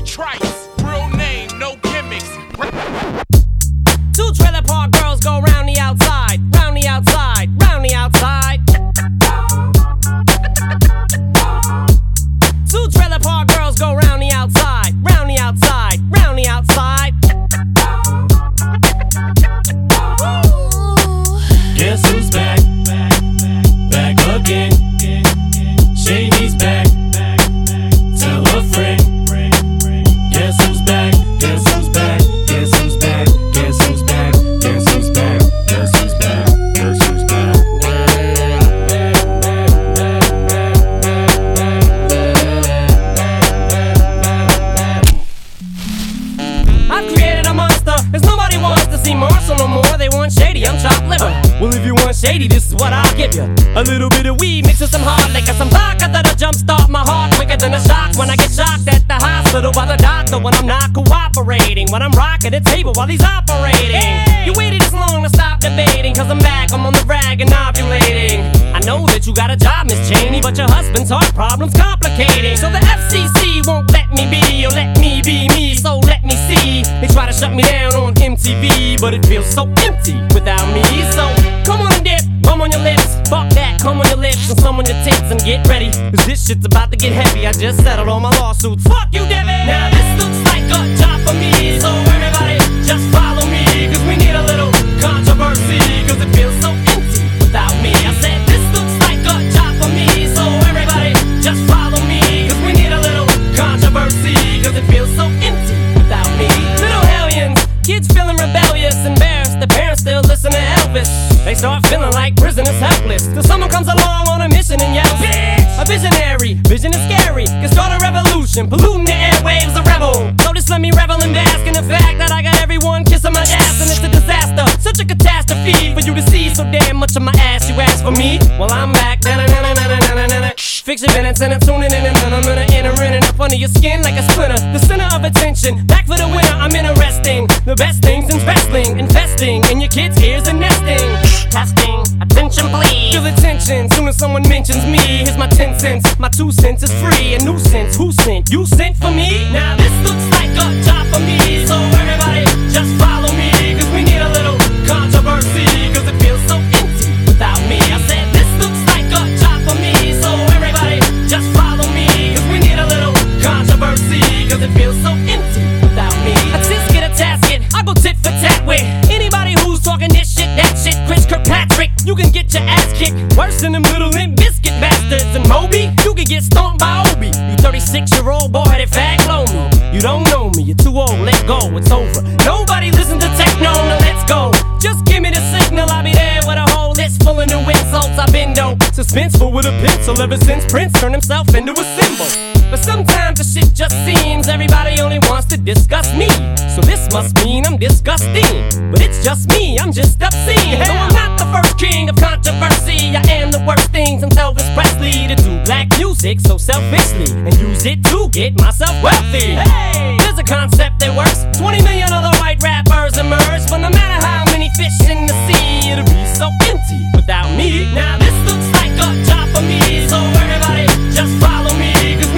Trice, real name, no gimmicks. Two trailer park girls go round the outside, round the outside, round the outside. Two trailer park girls go round the outside, round the outside, round the outside. Guess who's back? Back again. Shady's back. Tell a friend. Guess who's back? Guess who's back? Guess who's back? Guess who's back? Guess who's back? Guess who's back? Guess who's back? I've created a monster, cause nobody wants to see Marshall no more. They want Shady, I'm chopped liver. Well, if you want Shady, this is what I'll give you. A little bit of weed mixed with some hard liquor, some vodka that'll jumpstart my heart quicker than a shock when I get shocked at the hospital by the doctor when I'm not cooperating, when I'm rocking the table while he's operating. You waited this long to stop debating, cause I'm back, I'm on the rag and ovulating. I know that you got a job, Miss Cheney, but your husband's heart problem's complicating. So the FCC won't let me be, or let me be me, so let me see. They try to shut me down on MTV, but it feels so empty without me. So come on and dip, bum on your lips. Fuck that, come on your lips and some on your tits and get ready, cause this shit's about to get heavy. I just settled all my lawsuits. Fuck you, Devin. Now this looks like a job for me, so everybody just follow me, cause we need a little controversy, cause it feels so empty without me. I said this looks like a job for me, so everybody just follow me, cause we need a little controversy, cause it feels so empty without me. Little hellions, kids feeling rebellious, embarrassed, the parents still listen to Elvis. They start feeling like prisoners helpless, till someone comes along on a mission and yells, bitch! A visionary, vision is scary, can start a revolution, polluting the airwaves, a rebel. So just let me revel and bask in the fact that I got everyone kissing my ass, and it's a disaster, such a catastrophe for you to see so damn much of my ass. You ask for me, well I'm back. Fix your minutes and I'm tuning in, and I'm gonna enter in and up under your skin like a splinter. The center of attention, back for the winner. I'm interesting, the best things in wrestling, investing in your kids' ears and nesting. Testing, attention please. Feel the tension, soon as someone mentions me. Here's my 10 cents, my 2 cents is free. A nuisance, who sent? You sent for me? Now this looks like a job for me, so everybody just follow me, cause we need a little controversy, cause it feels so empty without me. I said this looks like a job for me, so everybody just follow me, cause we need a little controversy, cause it feels so empty without me. I just get a tasket, I go tit for tat with anybody who's talking this shit, that shit. Chris Kirkpatrick, you can get your ass kicked worse than them little Limp Biscuit bastards. And Moby, you can get stomped by Obi. You 36-year-old boy-headed fag, blow me. You don't know me, you're too old, let go, it's over. Nobody listen to techno, now let's go. Just give me the signal, I'll be there with a whole list full of new insults. I've been dope, suspenseful with a pencil ever since Prince turned himself into a symbol. But sometimes the shit just seems everybody only wants to discuss me. So this must mean I'm disgusting, but it's just me, I'm just obscene. Though I'm not the first king of controversy, I am the worst thing since Elvis Presley to do black music so selfishly and use it to get myself wealthy. Hey, there's a concept that works. 20 million other white rappers emerge, but no matter how many fish in the sea, it'll be so empty without me. Now this looks like a job for me, so everybody just follow me, cause